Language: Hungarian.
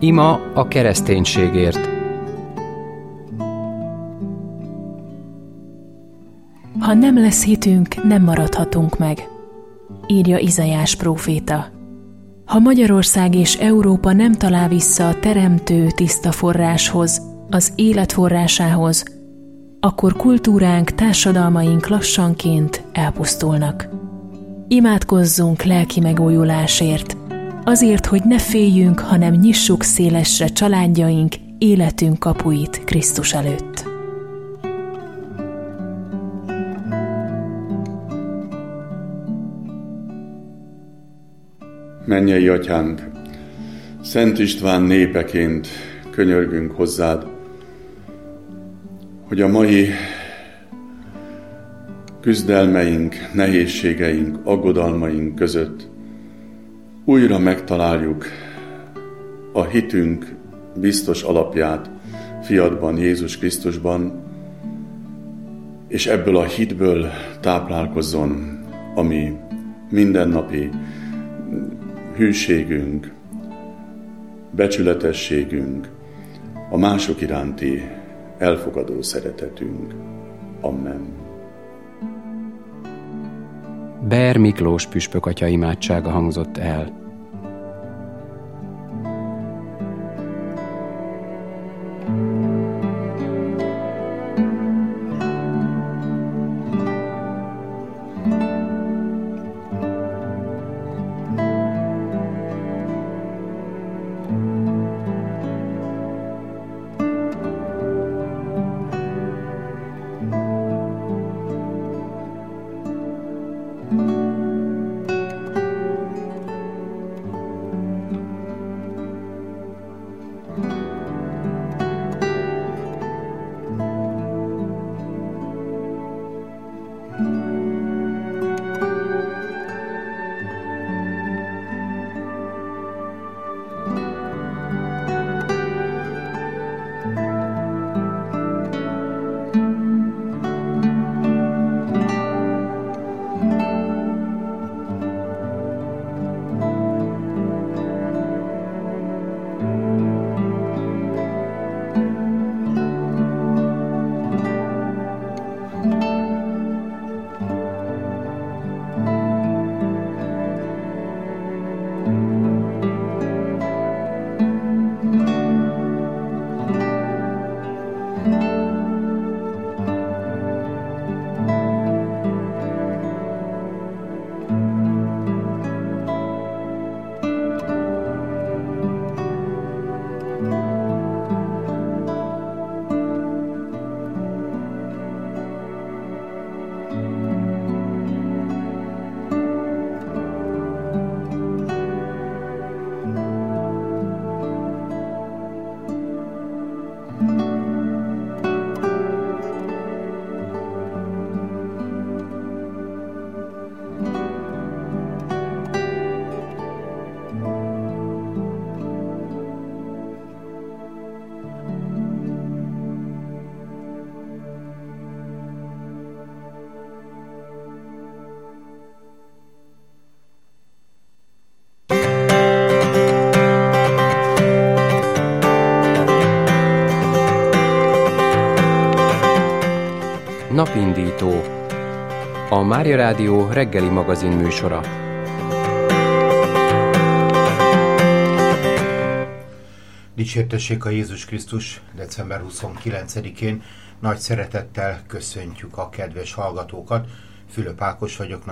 Ima a kereszténységért. Ha nem lesz hitünk, nem maradhatunk meg, írja Izaiás próféta. Ha Magyarország és Európa nem talál vissza a teremtő tiszta forráshoz, az élet forrásához, akkor kultúránk, társadalmaink lassanként elpusztulnak. Imádkozzunk lelki megújulásért, azért, hogy ne féljünk, hanem nyissuk szélesre családjaink, életünk kapuit Krisztus előtt. Mennyei Atyánk, Szent István népeként könyörgünk hozzád, hogy a mai küzdelmeink, nehézségeink, aggodalmaink között újra megtaláljuk a hitünk biztos alapját fiadban, Jézus Krisztusban, és ebből a hitből táplálkozzon a mi mindennapi hűségünk, becsületességünk, a mások iránti elfogadó szeretetünk. Amen. Beer Miklós püspök atya imádsága hangzott el. Napindító, a Mária Rádió reggeli magazin műsora. Dicsértessék a Jézus Krisztus, december 29-én nagy szeretettel köszöntjük a kedves hallgatókat. Fülöp Ákos vagyok,